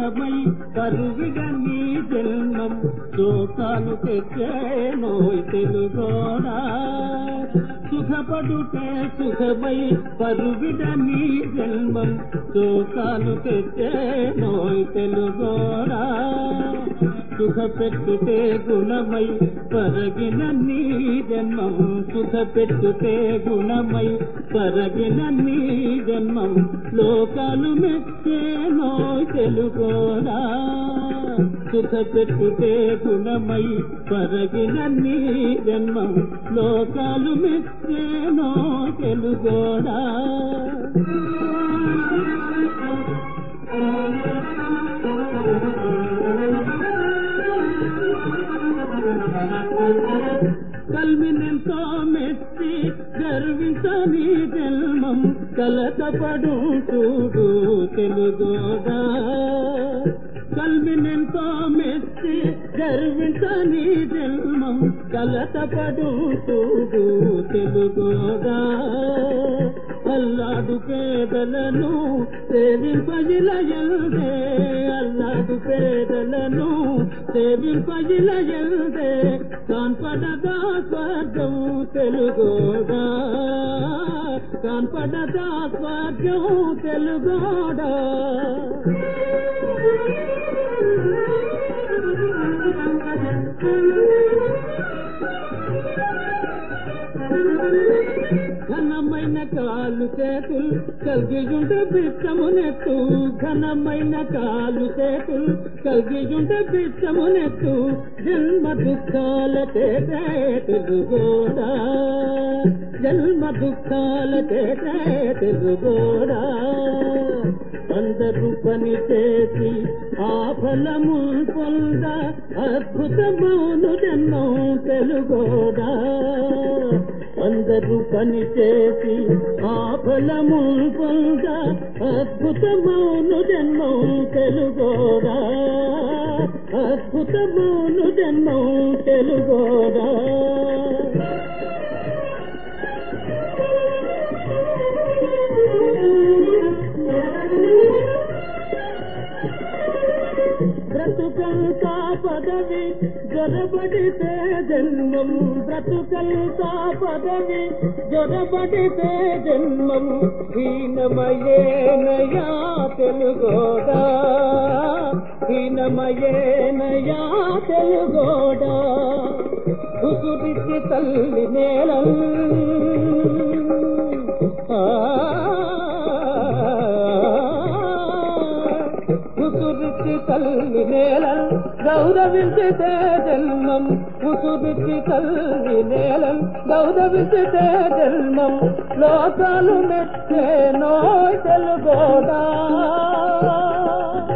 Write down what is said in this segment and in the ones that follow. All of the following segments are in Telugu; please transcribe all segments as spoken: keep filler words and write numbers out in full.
గుణమై పరువిడ నీ జన్మం శోకాలు తెచ్చేనోయ్ తెలుగోడా సుఖపడుటే సుఖమై పరువిడ నీ జన్మం శోకాలు తెచ్చేనోయ్ తెలుగోడా సుఖ పెట్టుతే గుణమై పరగిన నీ జన్మం సుఖ పెట్టుతే గుణమై పరగిన నీ జన్మం లోకాలు మెచ్చేనో తెలుగోడా సుఖ పెట్టుతే గుణమై పరగిన నీ జన్మం లోకాలు మెచ్చేనో తెలుగోడా కల్వినెంతో మెచ్చి గర్వించని జన్మం కలతపడు చూడు తెలుగోడా కల్వినెంతో మెచ్చి గర్వించని జన్మం కలతపడు చూడు తెలుగోడా అల్లాడు పేదలను సేవింపజిలయల్దే అల్లాడు పేదలను సేవింపజిలయల్దే కాన్పడదా స్వర్గం తెలుగోడా కాన్పడదా స్వర్గం తెలుగోడా ఘనమైన కాలు చేతులు కలిగియుంటే బిచ్చమునెత్తు ఘనమైన కాలు చేతులు కలిగియుంటే బిచ్చమునెత్తు జన్మ దుఃఖాల చేతే తెలుగోడా జన్మ దుఃఖాల చేతే తెలుగోడా అందరూ పని చేసి ఆ ఫలము పొంద అద్భుతమౌను జన్మం తెలుగోడా అందరూ పని చేసి ఆ ఫలము పొంద అద్భుతమౌను జన్మం తెలుగోడా అద్భుతమౌను జన్మం తెలుగోడా బ్రతుకంతా పదవి జొరబడితే జన్మం బ్రతుకంతా పదవి జొరబడితే జన్మం హీనమయేనయా తెలుగోడా హీనమయేనయా తెలుగోడా ఉసురిచి తల్లి నేలం ఉసురిచి తల్లి నేలం గౌరవించితే జన్మం ఉసురిచి తల్లి నేలం గౌరవించితే జన్మం లోకాలు మెచ్చేనో తెలుగోడా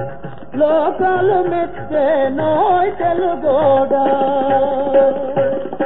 లోకాలు మెచ్చేనో తెలుగోడా